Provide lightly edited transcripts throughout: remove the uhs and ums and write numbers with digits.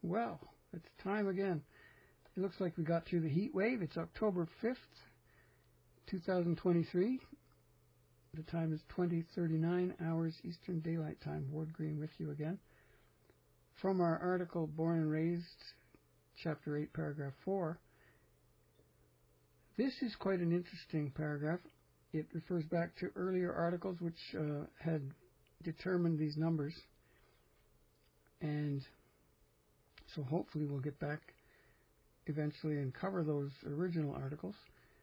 Well, it's time again. It looks like we got through the heat wave. It's October 5th, 2023. The time is 20:39 hours Eastern Daylight Time. Ward Green with you again. From our article, Born and Raised, Chapter 8, Paragraph 4. This is quite an interesting paragraph. It refers back to earlier articles which had determined these numbers. And so hopefully we'll get back eventually and cover those original articles.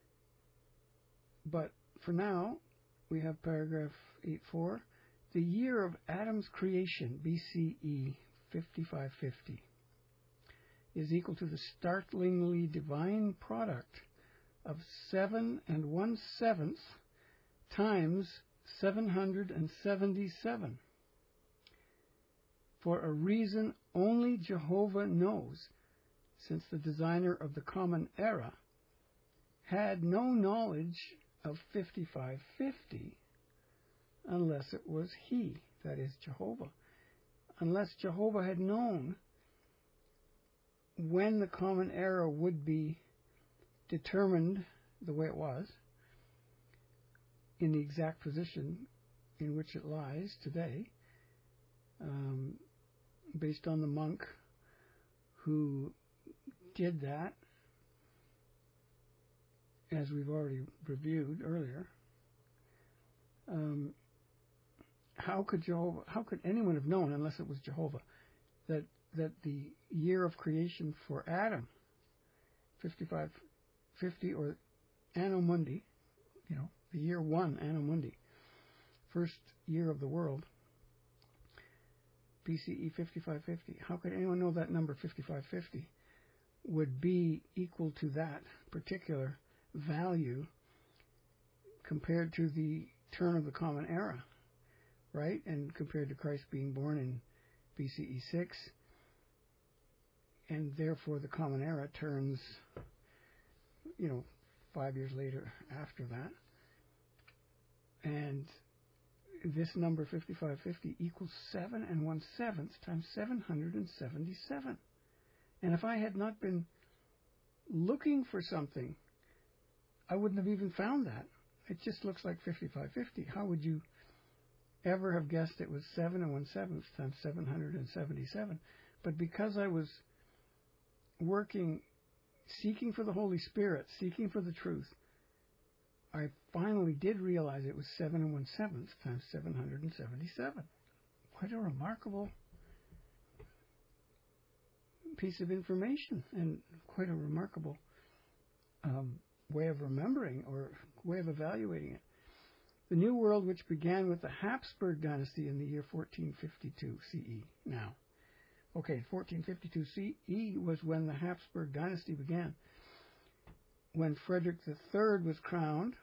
But for now, we have paragraph 8.4. The year of Adam's creation, BCE 5550, is equal to the startlingly divine product of 7 1/7 times 777. For a reason only Jehovah knows, since the designer of the common era had no knowledge of 5550 unless it was he, that is Jehovah. Unless Jehovah had known when the common era would be determined the way it was, in the exact position in which it lies today, based on the monk who did that, as we've already reviewed earlier. How could anyone have known, unless it was Jehovah, that the year of creation for Adam, 5550, or Anno Mundi, the year 1 Anno Mundi, first year of the world, BCE 5550. How could anyone know that number 5550 would be equal to that particular value compared to the turn of the common era, right? And compared to Christ being born in BCE 6, and therefore the common era turns, 5 years later after that. And this number 5550 equals 7 1/7 times 777. And if I had not been looking for something, I wouldn't have even found that. It just looks like 5550. How would you ever have guessed it was 7 1/7 times 777? But because I was working, seeking for the Holy Spirit, seeking for the truth, I finally did realize it was 7 1/7 times 777. Quite a remarkable piece of information, and quite a remarkable way of remembering or way of evaluating it. The New World, which began with the Habsburg dynasty in the year 1452 CE. Now, 1452 CE was when the Habsburg dynasty began. When Frederick III was crowned,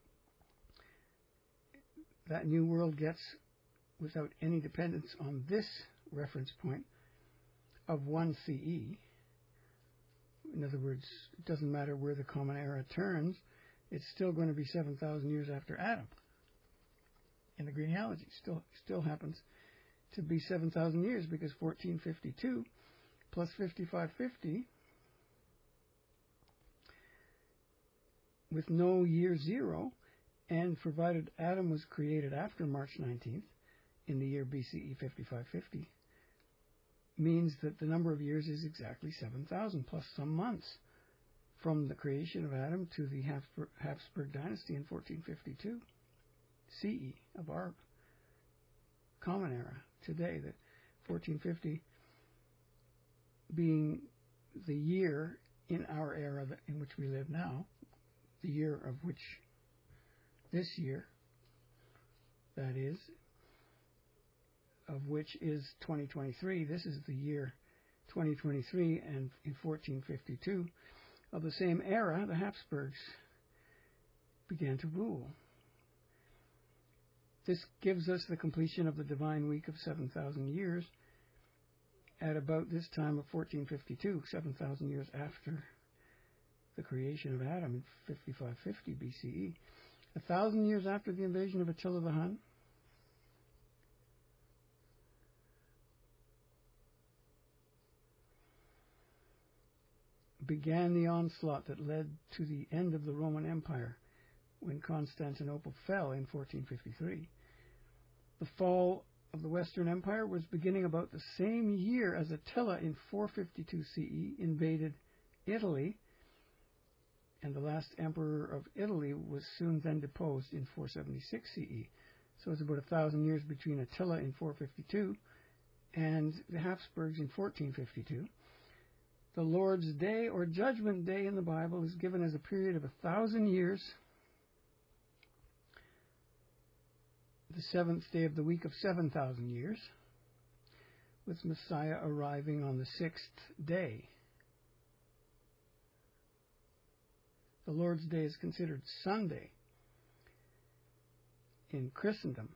that New World gets, without any dependence on this reference point, of 1 CE. In other words, it doesn't matter where the common era turns, it's still going to be 7,000 years after Adam. In the genealogy, still happens to be 7,000 years, because 1452 plus 5550, with no year zero, and provided Adam was created after March 19th, in the year BCE 5550, means that the number of years is exactly 7,000 plus some months from the creation of Adam to the Habsburg dynasty in 1452 CE of our common era today. The 1450 being the year in our era in which we live now, the year of which this year, that is, of which is 2023. This is the year 2023, and in 1452 of the same era, the Habsburgs began to rule. This gives us the completion of the divine week of 7,000 years at about this time of 1452, 7,000 years after the creation of Adam in 5550 BCE. 1,000 years after the invasion of Attila the Hun, began the onslaught that led to the end of the Roman Empire when Constantinople fell in 1453. The fall of the Western Empire was beginning about the same year as Attila in 452 CE invaded Italy, and the last emperor of Italy was soon then deposed in 476 CE. So it's about 1,000 years between Attila in 452 and the Habsburgs in 1452. The Lord's Day or Judgment Day in the Bible is given as a period of 1,000 years, the seventh day of the week of 7,000 years, with Messiah arriving on the sixth day. The Lord's Day is considered Sunday in Christendom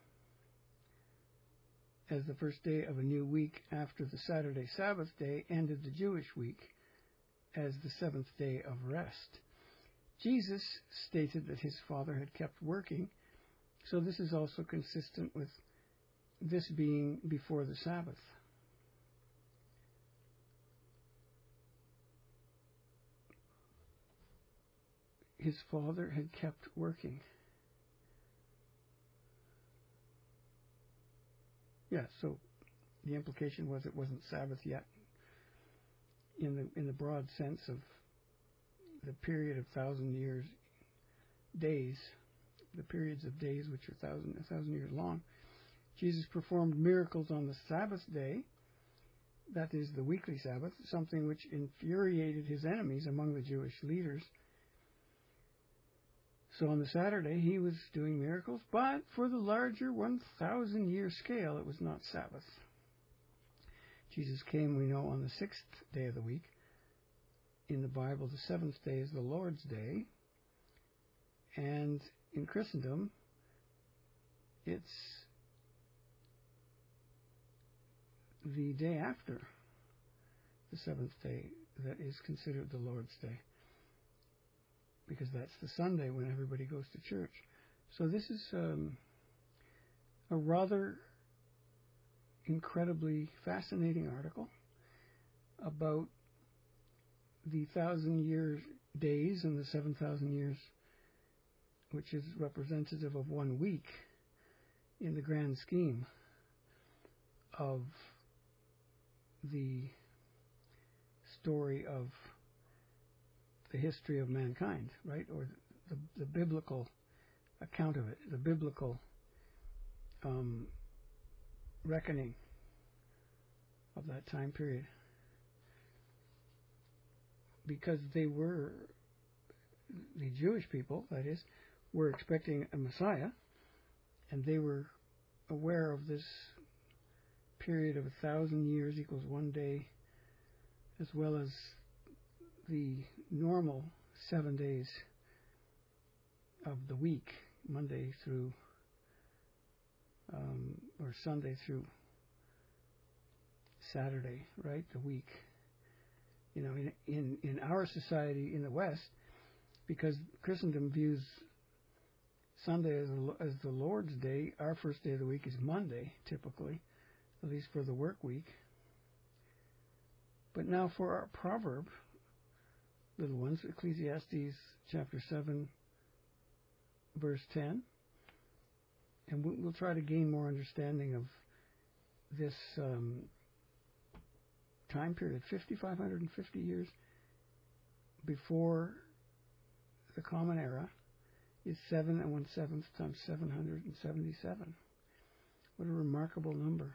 as the first day of a new week after the Saturday Sabbath day ended the Jewish week as the seventh day of rest. Jesus stated that his Father had kept working, so this is also consistent with this being before the Sabbath. His Father had kept working. Yeah, so the implication was it wasn't Sabbath yet in the broad sense of the period of 1,000 years, days, the periods of days which are 1,000 years long. Jesus performed miracles on the Sabbath day, that is the weekly Sabbath, something which infuriated his enemies among the Jewish leaders. So on the Saturday he was doing miracles, but for the larger 1,000-year scale it was not Sabbath. Jesus came, we know, on the sixth day of the week. In the Bible, the seventh day is the Lord's Day, and in Christendom it's the day after the seventh day that is considered the Lord's Day, because that's the Sunday when everybody goes to church. So this is a rather incredibly fascinating article about the 1,000 year days and the 7,000 years, which is representative of 1 week in the grand scheme of the story of the history of mankind, right? Or the biblical account of it, the biblical reckoning of that time period. Because they were, the Jewish people, that is, were expecting a Messiah, and they were aware of this period of 1,000 years equals 1 day, as well as the normal 7 days of the week, Monday through or Sunday through Saturday, right? The week. You know, in our society in the West, because Christendom views Sunday as the Lord's Day, our first day of the week is Monday, typically, at least for the work week. But now for our proverb, little ones, Ecclesiastes chapter 7, verse 10, and we'll try to gain more understanding of this time period, 5,550 years before the Common Era, is 7 1/7 times 777. What a remarkable number.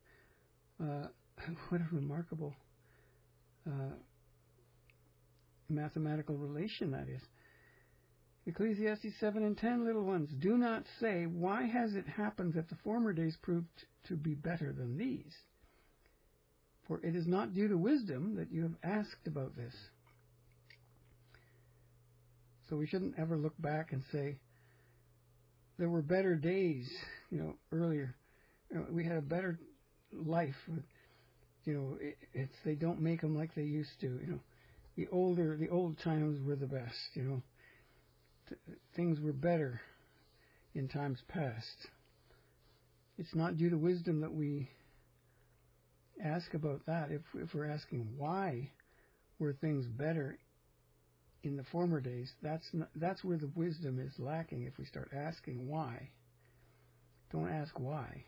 What a remarkable mathematical relation that is. Ecclesiastes 7 and 10, little ones, do not say, why has it happened that the former days proved to be better than these? For it is not due to wisdom that you have asked about this. So we shouldn't ever look back and say, there were better days, earlier. We had a better life. They don't make them like they used to. The old times were the best. Things were better in times past. It's not due to wisdom that we ask about that. If we're asking why were things better in the former days, that's where the wisdom is lacking if we start asking why. Don't ask why.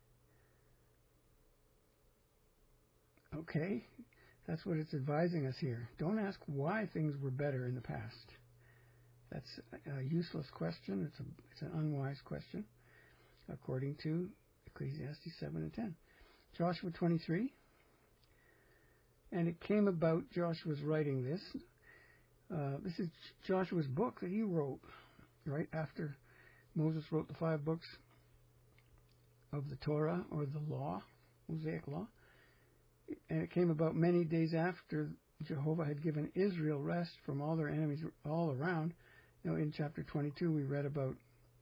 Okay? That's what it's advising us here. Don't ask why things were better in the past. That's a useless question. It's an unwise question, according to Ecclesiastes 7 and 10. Joshua 23. And it came about, Joshua's writing this. This is Joshua's book that he wrote right after Moses wrote the 5 books of the Torah, or the law, Mosaic law. And it came about many days after Jehovah had given Israel rest from all their enemies all around. In chapter 22 we read about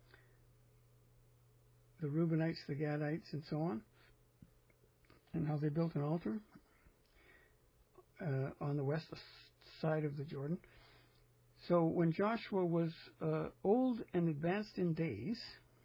the Reubenites, the Gadites, and so on, and how they built an altar on the west side of the Jordan. So when Joshua was old and advanced in days,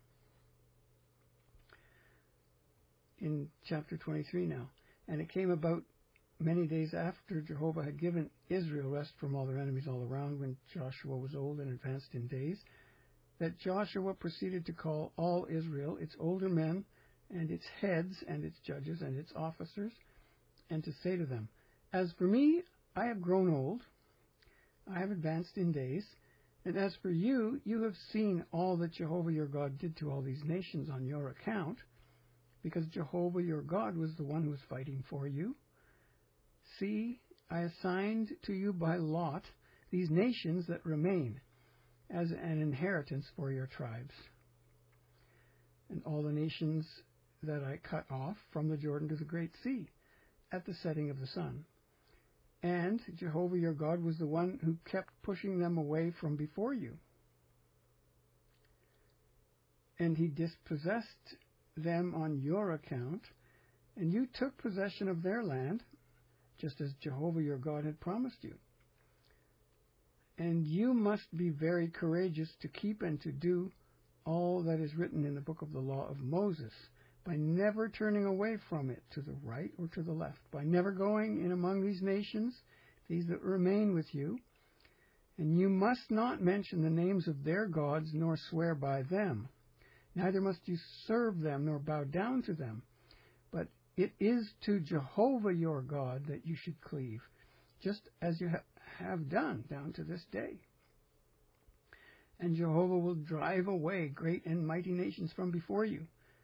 in chapter 23 now, and it came about many days after Jehovah had given Israel rest from all their enemies all around, when Joshua was old and advanced in days, that Joshua proceeded to call all Israel, its older men, and its heads, and its judges, and its officers, and to say to them, As for me, I have grown old, I have advanced in days, and as for you, you have seen all that Jehovah your God did to all these nations on your account, because Jehovah your God was the one who was fighting for you. See, I assigned to you by lot these nations that remain as an inheritance for your tribes, and all the nations that I cut off from the Jordan to the Great Sea at the setting of the sun. And Jehovah your God was the one who kept pushing them away from before you. And he dispossessed them on your account, and you took possession of their land, just as Jehovah your God had promised you. And you must be very courageous to keep and to do all that is written in the book of the law of Moses, by never turning away from it to the right or to the left, by never going in among these nations, these that remain with you. And you must not mention the names of their gods, nor swear by them. Neither must you serve them, nor bow down to them. But it is to Jehovah your God that you should cleave, just as you have done down to this day. And Jehovah will drive away great and mighty nations from before you.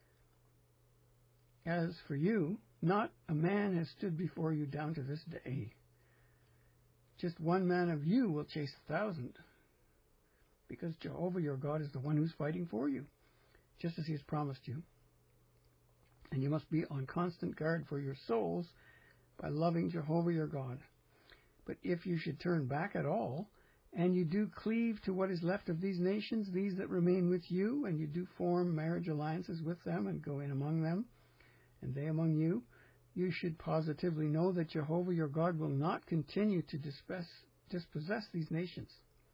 As for you, not a man has stood before you down to this day. Just one man of you will chase 1,000, because Jehovah your God is the one who's fighting for you, just as he has promised you. And you must be on constant guard for your souls by loving Jehovah your God. But if you should turn back at all, and you do cleave to what is left of these nations, these that remain with you, and you do form marriage alliances with them and go in among them, and they among you, you should positively know that Jehovah your God will not continue to dispossess these nations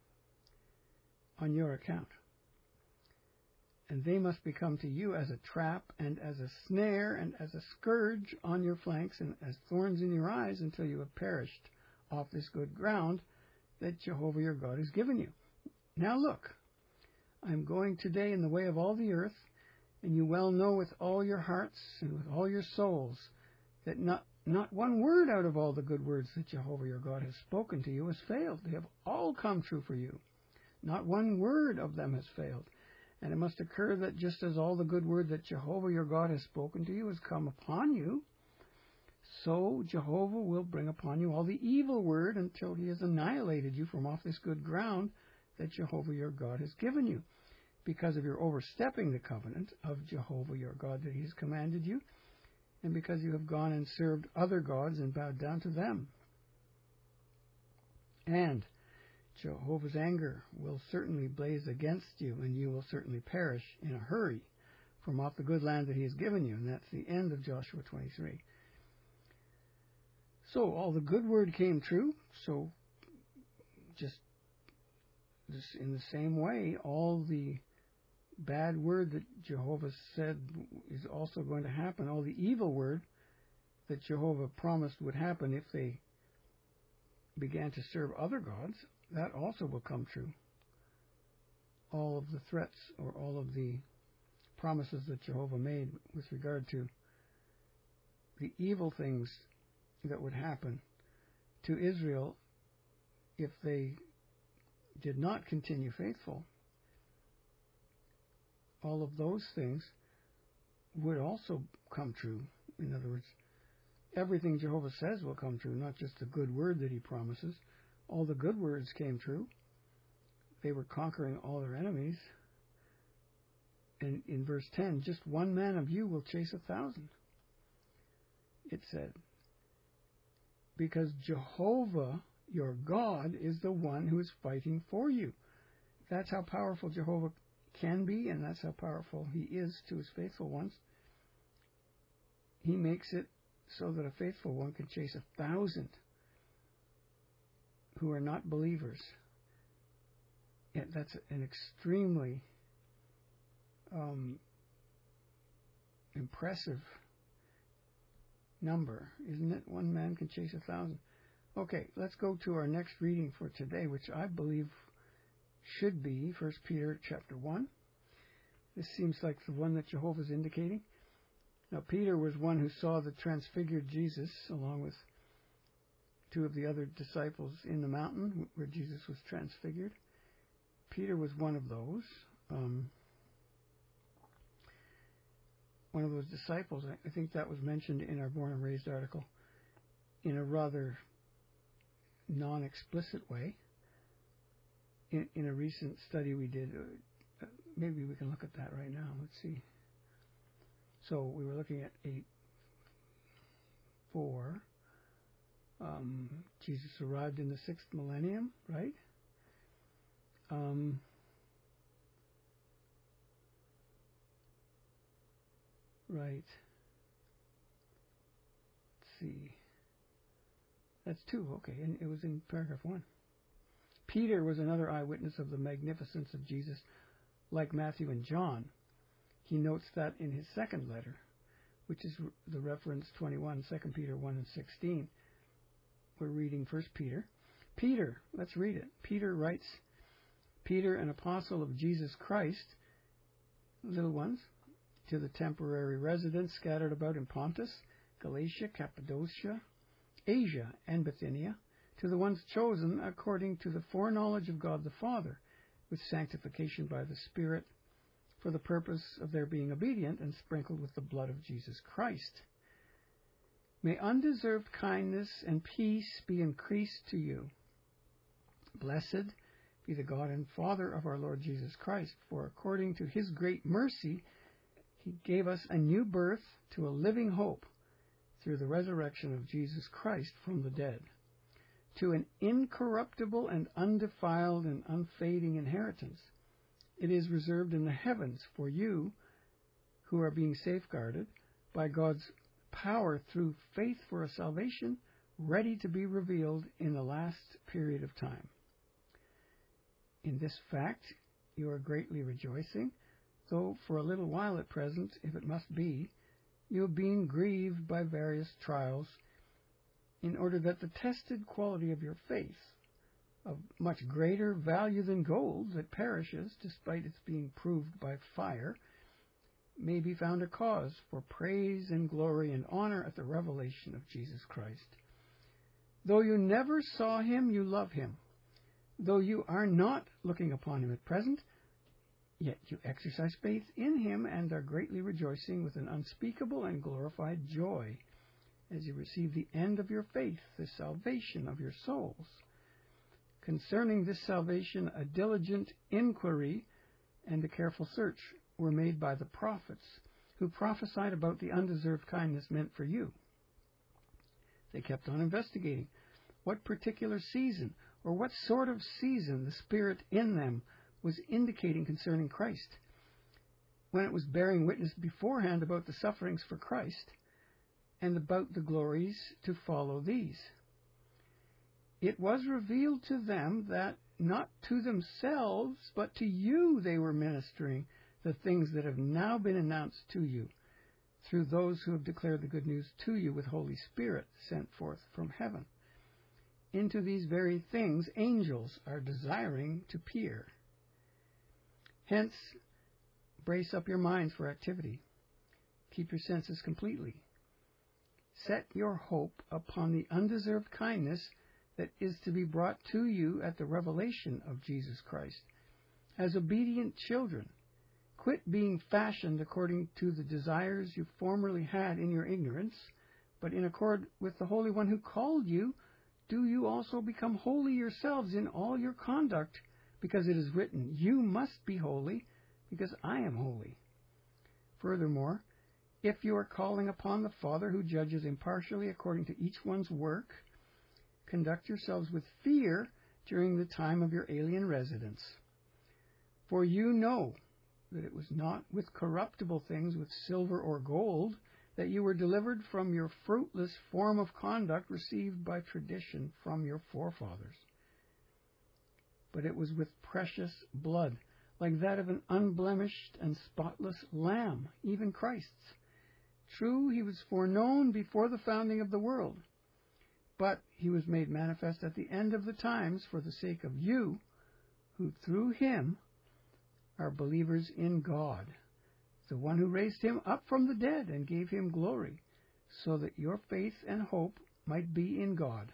on your account. And they must become to you as a trap and as a snare and as a scourge on your flanks and as thorns in your eyes until you have perished off this good ground that Jehovah your God has given you. Now look, I am going today in the way of all the earth, and you well know with all your hearts and with all your souls that not one word out of all the good words that Jehovah your God has spoken to you has failed. They have all come true for you. Not one word of them has failed. And it must occur that just as all the good word that Jehovah your God has spoken to you has come upon you, so Jehovah will bring upon you all the evil word until he has annihilated you from off this good ground that Jehovah your God has given you, because of your overstepping the covenant of Jehovah your God that he has commanded you, and because you have gone and served other gods and bowed down to them. And Jehovah's anger will certainly blaze against you, and you will certainly perish in a hurry from off the good land that he has given you. And that's the end of Joshua 23. So all the good word came true. So just in the same way, all the bad word that Jehovah said is also going to happen. All the evil word that Jehovah promised would happen if they began to serve other gods, that also will come true. All of the threats or all of the promises that Jehovah made with regard to the evil things that would happen to Israel if they did not continue faithful, all of those things would also come true. In other words, everything Jehovah says will come true, not just the good word that he promises. All the good words came true. They were conquering all their enemies. And in verse 10, just one man of you will chase 1,000. It said, because Jehovah, your God, is the one who is fighting for you. That's how powerful Jehovah can be, and that's how powerful he is to his faithful ones. He makes it so that a faithful one can chase 1,000 who are not believers. And that's an extremely impressive number, isn't it? One man can chase 1,000. Okay, let's go to our next reading for today, which I believe should be 1 Peter chapter 1. This seems like the one that Jehovah is indicating. Now, Peter was one who saw the transfigured Jesus along with two of the other disciples in the mountain where Jesus was transfigured. Peter was one of those. One of those disciples. I think that was mentioned in our Born and Raised article in a rather non-explicit way. In a recent study we did, maybe we can look at that right now. Let's see. So we were looking at 8:4. Jesus arrived in the 6th millennium, right? Right. Let's see. That's 2, okay, and it was in paragraph 1. Peter was another eyewitness of the magnificence of Jesus, like Matthew and John. He notes that in his second letter, which is the reference 21, 2 Peter 1 and 16. We're reading 1 Peter. Peter, let's read it. Peter writes, Peter, an apostle of Jesus Christ, little ones, to the temporary residents scattered about in Pontus, Galatia, Cappadocia, Asia, and Bithynia, to the ones chosen according to the foreknowledge of God the Father, with sanctification by the Spirit, for the purpose of their being obedient and sprinkled with the blood of Jesus Christ. May undeserved kindness and peace be increased to you. Blessed be the God and Father of our Lord Jesus Christ, for according to his great mercy, he gave us a new birth to a living hope through the resurrection of Jesus Christ from the dead, to an incorruptible and undefiled and unfading inheritance. It is reserved in the heavens for you who are being safeguarded by God's power through faith for a salvation ready to be revealed in the last period of time. In this fact, you are greatly rejoicing, though for a little while at present, if it must be, you have been grieved by various trials, in order that the tested quality of your faith, of much greater value than gold that perishes despite its being proved by fire, may be found a cause for praise and glory and honor at the revelation of Jesus Christ. Though you never saw him, you love him. Though you are not looking upon him at present, yet you exercise faith in him and are greatly rejoicing with an unspeakable and glorified joy, as you receive the end of your faith, the salvation of your souls. Concerning this salvation, a diligent inquiry and a careful search were made by the prophets, who prophesied about the undeserved kindness meant for you. They kept on investigating what particular season or what sort of season the Spirit in them was indicating concerning Christ, when it was bearing witness beforehand about the sufferings for Christ and about the glories to follow these. It was revealed to them that not to themselves, but to you they were ministering the things that have now been announced to you through those who have declared the good news to you with Holy Spirit sent forth from heaven. into these very things angels are desiring to peer. Hence, brace up your minds for activity. Keep your senses completely. Set your hope upon the undeserved kindness that is to be brought to you at the revelation of Jesus Christ. As obedient children, quit being fashioned according to the desires you formerly had in your ignorance, but in accord with the Holy One who called you, do you also become holy yourselves in all your conduct, because it is written, "You must be holy, because I am holy." Furthermore, if you are calling upon the Father who judges impartially according to each one's work, conduct yourselves with fear during the time of your alien residence. For you know that it was not with corruptible things, with silver or gold, that you were delivered from your fruitless form of conduct received by tradition from your forefathers. But it was with precious blood, like that of an unblemished and spotless lamb, even Christ's. True, he was foreknown before the founding of the world, but he was made manifest at the end of the times for the sake of you, who through him are believers in God, the one who raised him up from the dead and gave him glory, so that your faith and hope might be in God.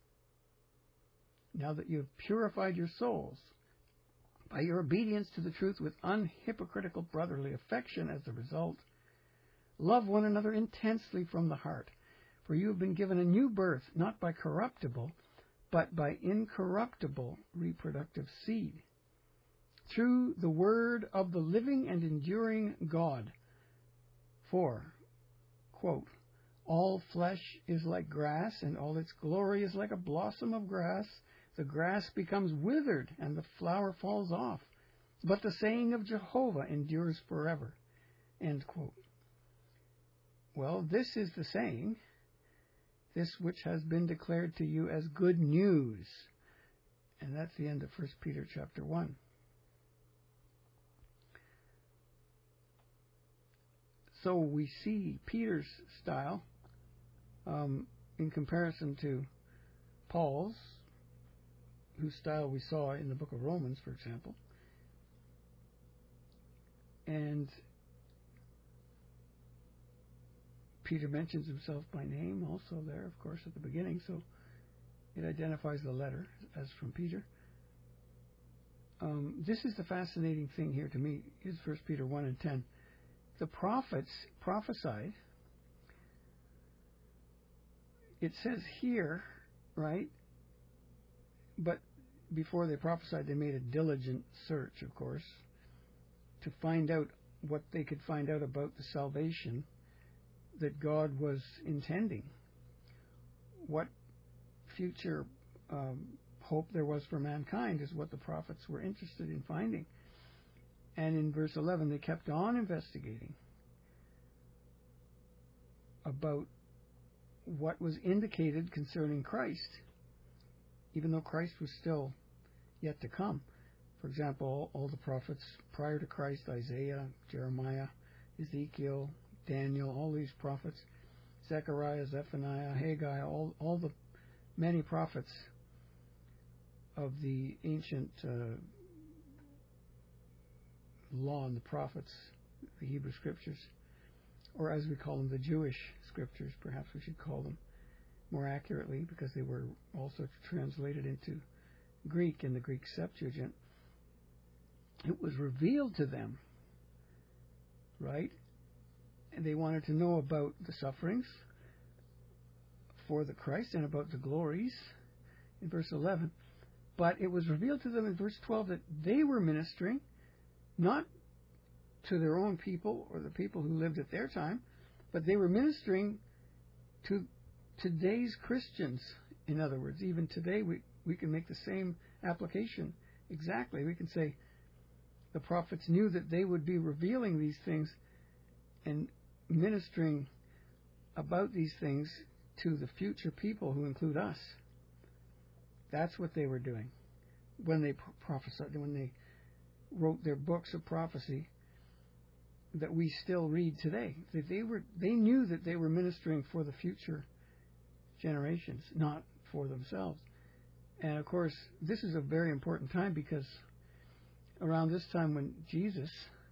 Now that you have purified your souls by your obedience to the truth with unhypocritical brotherly affection as the result, love one another intensely from the heart, for you have been given a new birth, not by corruptible, but by incorruptible reproductive seed, through the word of the living and enduring God. For, quote, all flesh is like grass, and all its glory is like a blossom of grass. The grass becomes withered, and the flower falls off. But the saying of Jehovah endures forever. End quote. Well, this is the saying, this which has been declared to you as good news. And that's the end of 1 Peter chapter 1. So we see Peter's style in comparison to Paul's, whose style we saw in the book of Romans, for example. And Peter mentions himself by name also there, of course, at the beginning, so it identifies the letter as from Peter. This is the fascinating thing here to me, is 1 Peter 1 and 10. The prophets prophesied. It says here, right, but before they prophesied, they made a diligent search, of course, to find out what they could find out about the salvation that God was intending, what future hope there was for mankind is what the prophets were interested in finding. And in verse 11, they kept on investigating about what was indicated concerning Christ, even though Christ was still yet to come. For example, all the prophets prior to Christ, Isaiah, Jeremiah, Ezekiel, Daniel, all these prophets, Zechariah, Zephaniah, Haggai, all the many prophets of the ancient law and the prophets, the Hebrew scriptures, or as we call them, the Jewish scriptures, perhaps we should call them more accurately, because they were also translated into Greek in the Greek Septuagint. It was revealed to them, right? And they wanted to know about the sufferings for the Christ and about the glories in verse 11. But it was revealed to them in verse 12 that they were ministering not to their own people or the people who lived at their time, but they were ministering to today's Christians. In other words, even today we can make the same application exactly. We can say the prophets knew that they would be revealing these things and ministering about these things to the future people who include us. That's what they were doing when they prophesied, when they wrote their books of prophecy that we still read today. They knew that they were ministering for the future generations, not for themselves. And, of course, this is a very important time because around this time when Jesus,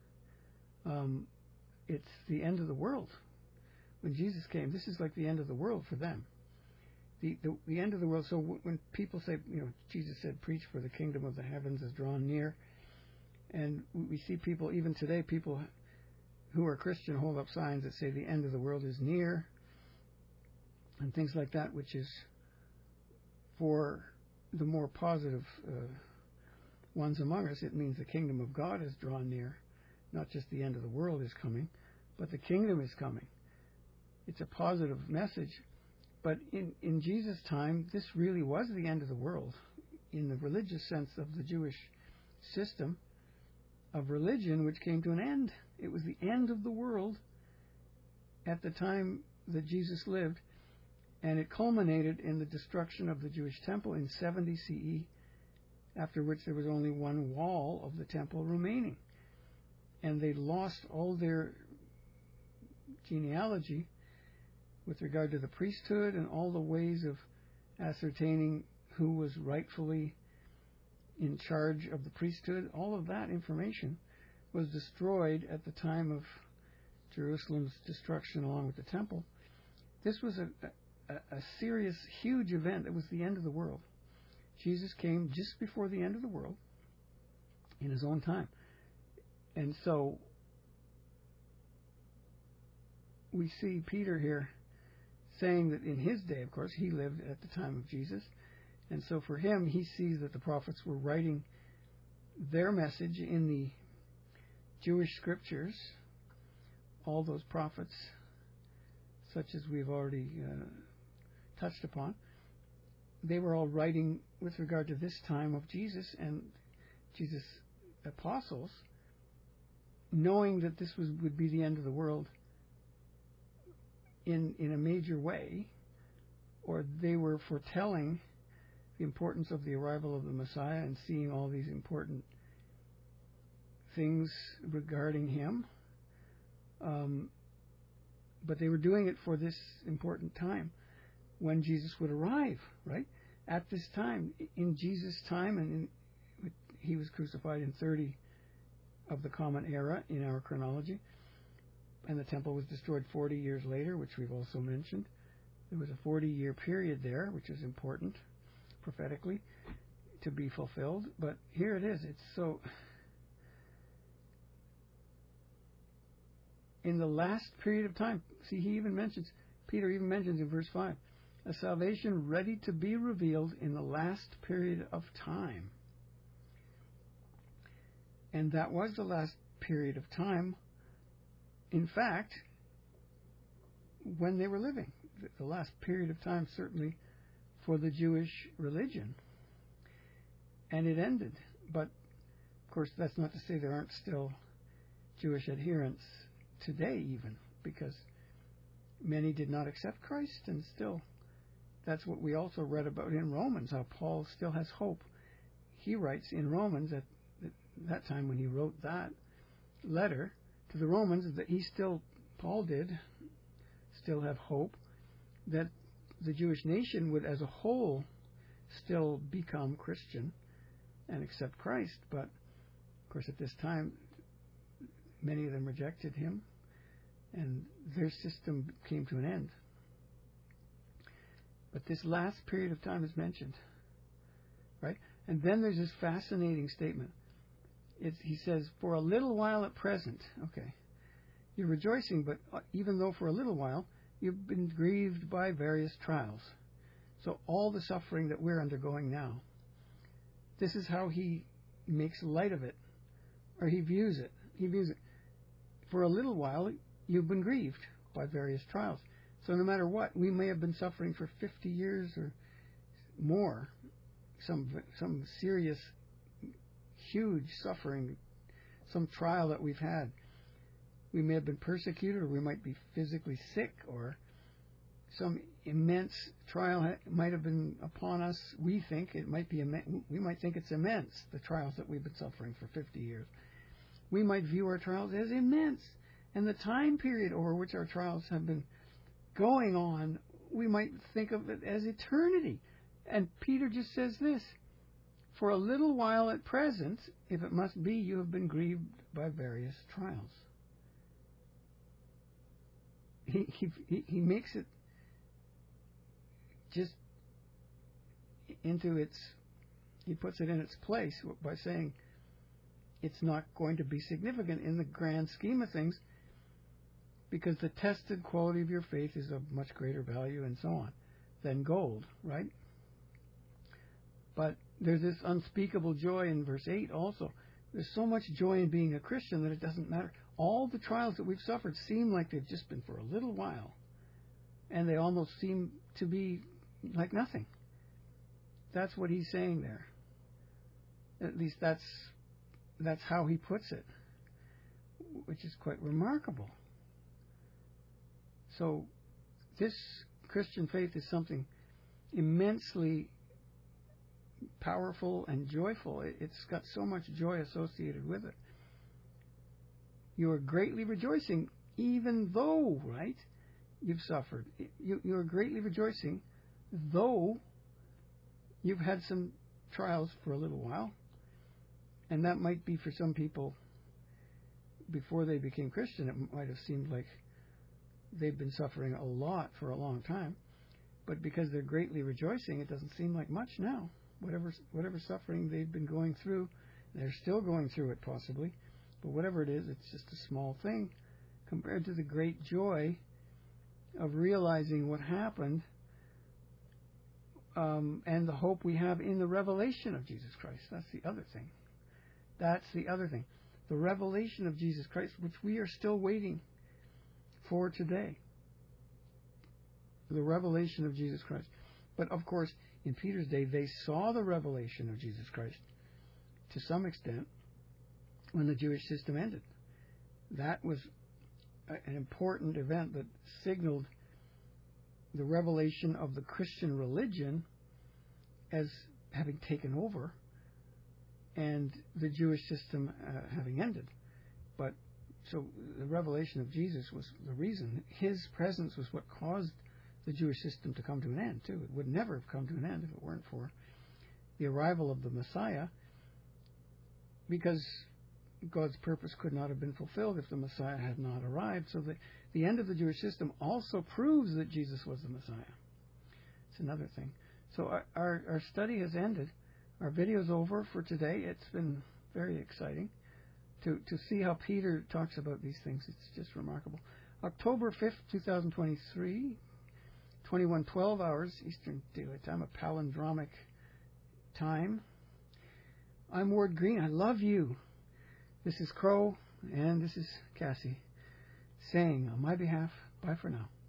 it's the end of the world. When Jesus came, this is like the end of the world for them. The end of the world. So when people say, Jesus said, preach for the kingdom of the heavens is drawn near. And we see people, even today, people who are Christian hold up signs that say the end of the world is near and things like that, which is for the more positive ones among us. It means the kingdom of God is drawn near. Not just the end of the world is coming, but the kingdom is coming. It's a positive message. But in Jesus' time, this really was the end of the world in the religious sense of the Jewish system of religion, which came to an end. It was the end of the world at the time that Jesus lived, and it culminated in the destruction of the Jewish temple in 70 CE, after which there was only one wall of the temple remaining. And they lost all their genealogy with regard to the priesthood and all the ways of ascertaining who was rightfully in charge of the priesthood. All of that information was destroyed at the time of Jerusalem's destruction along with the temple. This was a serious, huge event. It was the end of the world. Jesus came just before the end of the world in his own time. And so we see Peter here saying that in his day, of course, he lived at the time of Jesus. And so for him, he sees that the prophets were writing their message in the Jewish scriptures, all those prophets, such as we've already touched upon. They were all writing with regard to this time of Jesus and Jesus' apostles, knowing that this would be the end of the world in a major way, or they were foretelling the importance of the arrival of the Messiah and seeing all these important things regarding him. But they were doing it for this important time when Jesus would arrive, right? At this time, in Jesus' time, and he was crucified in 30 of the Common Era in our chronology, and the temple was destroyed 40 years later, which we've also mentioned. There was a 40-year period there, which is important prophetically to be fulfilled. But here it is. It's so... in the last period of time, see, Peter even mentions in verse 5, a salvation ready to be revealed in the last period of time. And that was the last period of time, in fact, when they were living. The last period of time, certainly, for the Jewish religion. And it ended. But, of course, that's not to say there aren't still Jewish adherents today even, because many did not accept Christ, and still, that's what we also read about in Romans, how Paul still has hope. He writes in Romans at that time when he wrote that letter to the Romans that Paul did still have hope that the Jewish nation would as a whole still become Christian and accept Christ. But, of course, at this time, many of them rejected him, and their system came to an end. But this last period of time is mentioned, right? And then there's this fascinating statement. He says, for a little while at present, okay, you're rejoicing, but even though for a little while, you've been grieved by various trials. So all the suffering that we're undergoing now, this is how he makes light of it, or he views it. He views it. For a little while, you've been grieved by various trials. So no matter what, we may have been suffering for 50 years or more, some serious, huge suffering, some trial that we've had. We may have been persecuted, or we might be physically sick, or some immense trial might have been upon us. We think it might be we might think it's immense, the trials that we've been suffering for 50 years. We might view our trials as immense, and the time period over which our trials have been going on, we might think of it as eternity. And Peter just says this, for a little while at present, if it must be, you have been grieved by various trials. He makes it just into its, he puts it in its place by saying it's not going to be significant in the grand scheme of things because the tested quality of your faith is of much greater value and so on than gold, right? But there's this unspeakable joy in verse 8 also. There's so much joy in being a Christian that it doesn't matter. All the trials that we've suffered seem like they've just been for a little while. And they almost seem to be like nothing. That's what he's saying there. At least that's how he puts it, which is quite remarkable. So this Christian faith is something immensely powerful and joyful. It's got so much joy associated with it. You are greatly rejoicing even though, right, you've suffered. You are greatly rejoicing though you've had some trials for a little while. And that might be for some people before they became Christian. It might have seemed like they've been suffering a lot for a long time. But because they're greatly rejoicing, it doesn't seem like much now. Whatever suffering they've been going through, they're still going through it possibly. But whatever it is, it's just a small thing compared to the great joy of realizing what happened and the hope we have in the revelation of Jesus Christ. That's the other thing. That's the other thing. The revelation of Jesus Christ, which we are still waiting for today. The revelation of Jesus Christ. But of course, in Peter's day, they saw the revelation of Jesus Christ to some extent when the Jewish system ended. That was an important event that signaled the revelation of the Christian religion as having taken over and the Jewish system having ended. But so the revelation of Jesus was the reason. His presence was what caused the Jewish system to come to an end, too. It would never have come to an end if it weren't for the arrival of the Messiah, because God's purpose could not have been fulfilled if the Messiah had not arrived. So the end of the Jewish system also proves that Jesus was the Messiah. It's another thing. So our study has ended. Our video's over for today. It's been very exciting to see how Peter talks about these things. It's just remarkable. October 5th, 2023, 21:12 hours Eastern Daylight Time, a palindromic time. I'm Ward Green. I love you. This is Crow, and this is Cassie saying on my behalf, bye for now.